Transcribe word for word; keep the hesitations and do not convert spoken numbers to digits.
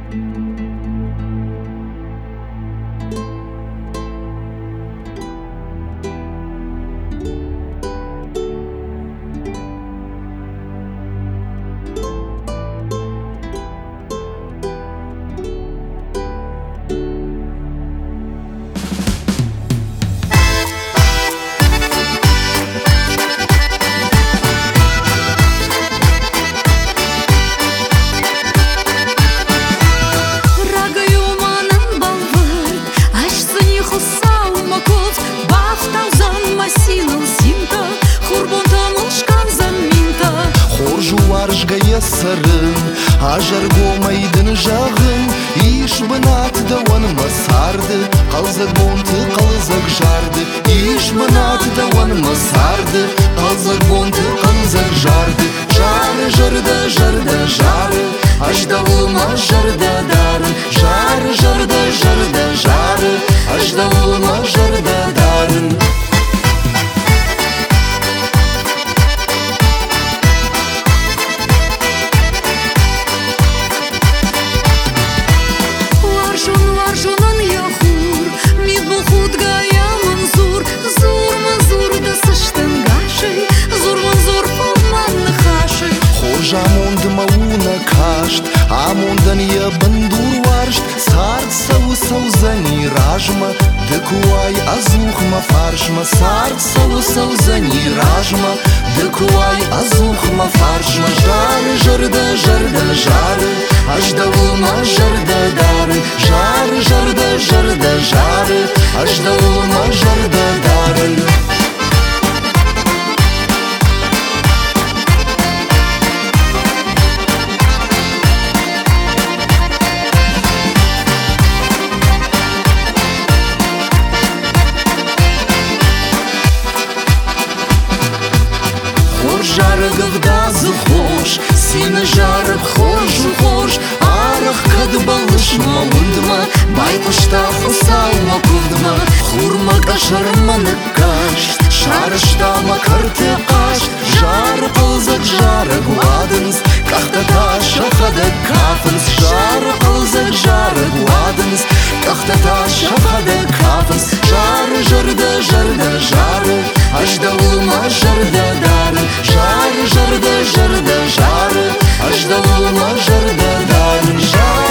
Сарын, ажар гомайдын жағын, иш бынат да оныма сарды, қалзак бонты, қалзак жарды, иш бынат да оныма сарды, қалзак бонты, қалзак жарды, жары жарды, жарды, жары, аждауыма жарды дарын, жары жарды, жарды, жары, аждауыма жарды дарын. Жамонды мауна кашт, амондан я бандур варшт, сард сау саузани ражма, декуай азухма фаршма, сард сау саузани ражма, декуай азухма фаршма, жары жарды, жарды, жары, аждауыма жарды дары, жары жарды, жарды, жары, аждауыма жарды дары. Жарыгов да захош, сені жарып хош-хош, арық кады балыш мауындыма, байқұшта қосаума көвдіма, хурма кашарманы каш, шарыштама карты қаш, жары қылзық жары гуадыныз, қақтата шақады кафыныз, жары қылзық жары гуадыныз, қақтата шақады кафыныз, жары жарды, жарды, жары, аждауыма жарды дары, жары жарды, жарды, жары, аждауыма жарды дары, жары.